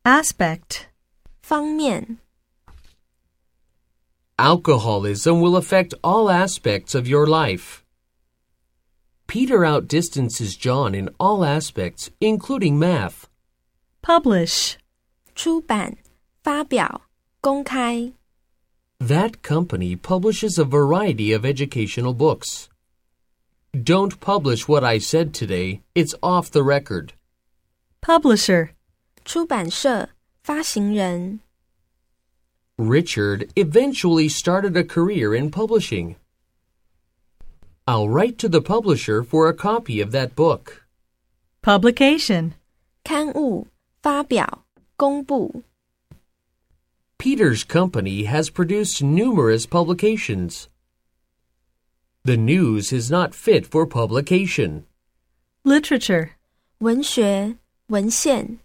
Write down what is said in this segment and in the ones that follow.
Aspect. 方面 Alcoholism will affect all aspects of your life. Peter outdistances John in all aspects, including math. Publish. 出版、发表、公开 That company publishes a variety of educational books. Don't publish what I said today. It's off the record. Publisher. 出版社、发行人 Richard eventually started a career in publishing. I'll write to the publisher for a copy of that book. Publication. 刊物、发表、公布 Peter's company has produced numerous publications. The news is not fit for publication. Literature. 文学、文献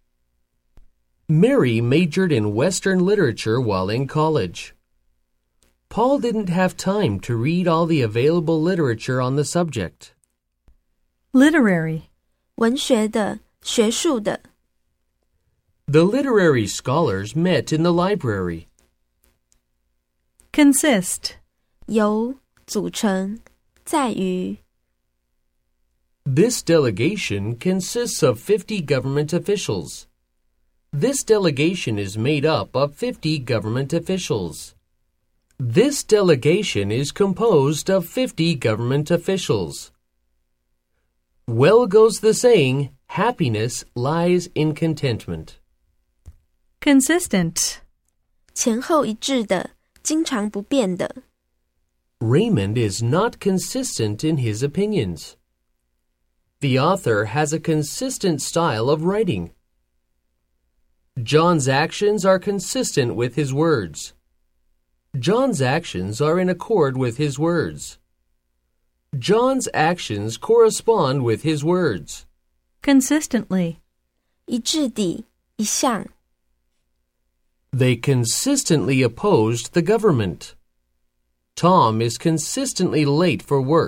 Mary majored in Western literature while in college. Paul didn't have time to read all the available literature on the subject. Literary. 文学的、学术的 The literary scholars met in the library. Consist. 由、组成、在于 This delegation consists of 50 government officials. This delegation is made up of 50 government officials. This delegation is composed of 50 government officials. Well goes the saying, happiness lies in contentment. Consistent. 前后一致的、经常不变的 Raymond is not consistent in his opinions. The author has a consistent style of writing. John's actions are consistent with his words. John's actions are in accord with his words. John's actions correspond with his words. Consistently. 一致地、一向 They consistently opposed the government. Tom is consistently late for work.